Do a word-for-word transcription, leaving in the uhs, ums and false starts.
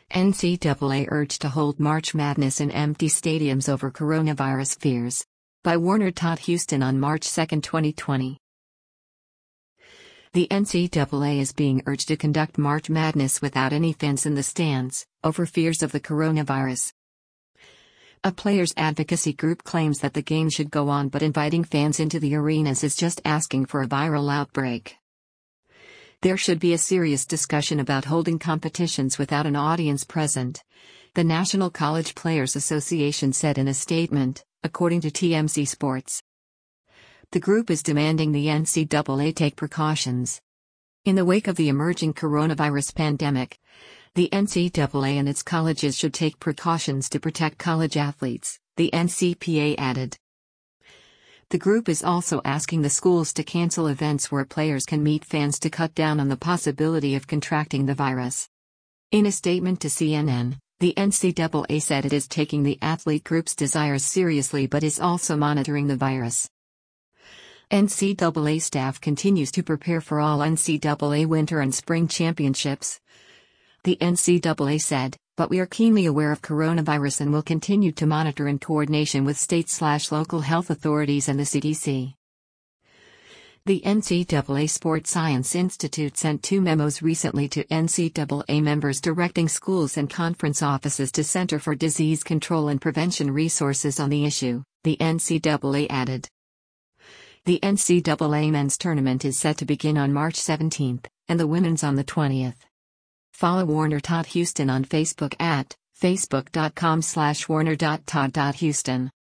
N C double A urged to hold March Madness in empty stadiums over coronavirus fears. By Warner Todd Houston on March second, twenty twenty. The N C double A is being urged to conduct March Madness without any fans in the stands, over fears of the coronavirus. A players' advocacy group claims that the game should go on, but inviting fans into the arenas is just asking for a viral outbreak. There should be a serious discussion about holding competitions without an audience present, the National College Players Association said in a statement, according to T M Z Sports. The group is demanding the N C double A take precautions. In the wake of the emerging coronavirus pandemic, the N C double A and its colleges should take precautions to protect college athletes, the N C P A added. The group is also asking the schools to cancel events where players can meet fans to cut down on the possibility of contracting the virus. In a statement to C N N, the N C double A said it is taking the athlete group's desires seriously but is also monitoring the virus. N C double A staff continues to prepare for all N C double A winter and spring championships. The N C double A said, but we are keenly aware of coronavirus and will continue to monitor in coordination with state/local health authorities and the C D C. The N C double A Sports Science Institute sent two memos recently to N C double A members directing schools and conference offices to Center for Disease Control and Prevention resources on the issue, the N C double A added. The N C double A men's tournament is set to begin on March seventeenth, and the women's on the twentieth. Follow Warner Todd Houston on Facebook at facebook dot com slash warner dot todd dot houston.